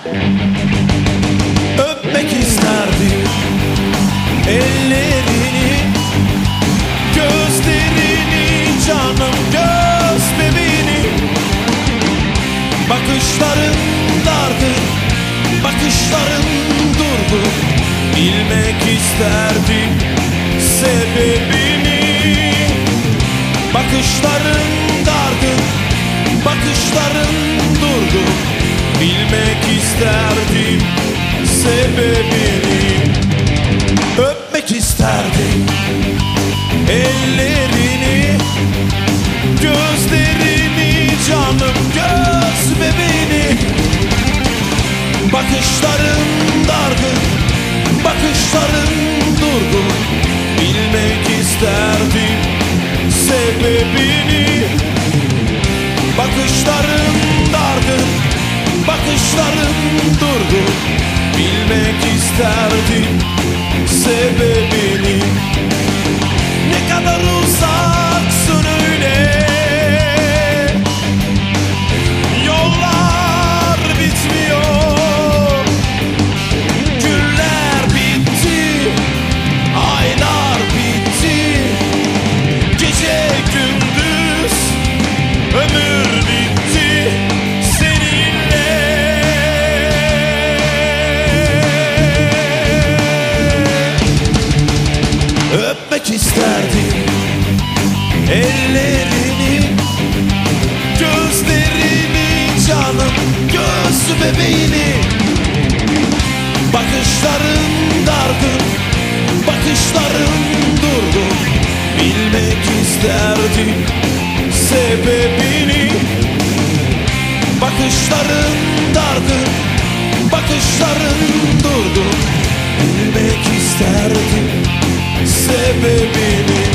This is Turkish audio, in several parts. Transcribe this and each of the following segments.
Öpmek isterdim ellerini, gözlerini, canım göz bebeğini. Bakışların dargın, bakışların durgun. Bilmek isterdim sebebini. Bakışların dargın, bakışların durgun. Bilmek isterdim sebebini. Öpmek isterdim ellerini, gözlerini, canım göz bebeğini. Bakışların dargın, bakışların durgun. Bilmek isterdim sebebini. Bakışların dargın, bakışların durgun. Bilmek isterdim sebebini. Ne kadar uzaksın öyle, yollar bitmiyor. Günler bitti, aylar bitti. Gece gündüz ömür bitti seninle. Öpmek isterdim ellerini, gözlerini, canım göz bebeğini. Bakışların dargın, bakışların durgun. Bilmek isterdim sebebini. Bakışların dargın, bakışların durgun. Bilmek isterdim sebebini.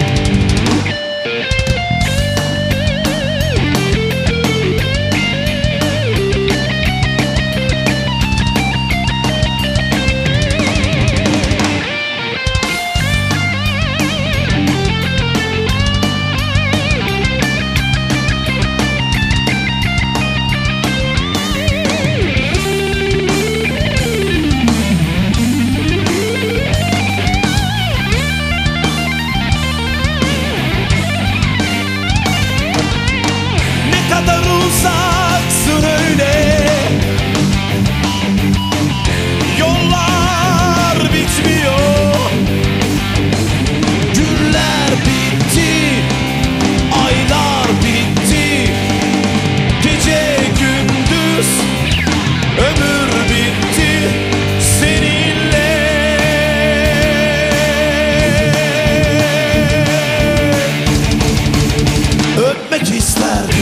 Ne kadar uzaksın öyle, yollar bitmiyor. Günler bitti, aylar bitti. Gece gündüz ömür bitti seninle. Öpmek isterdim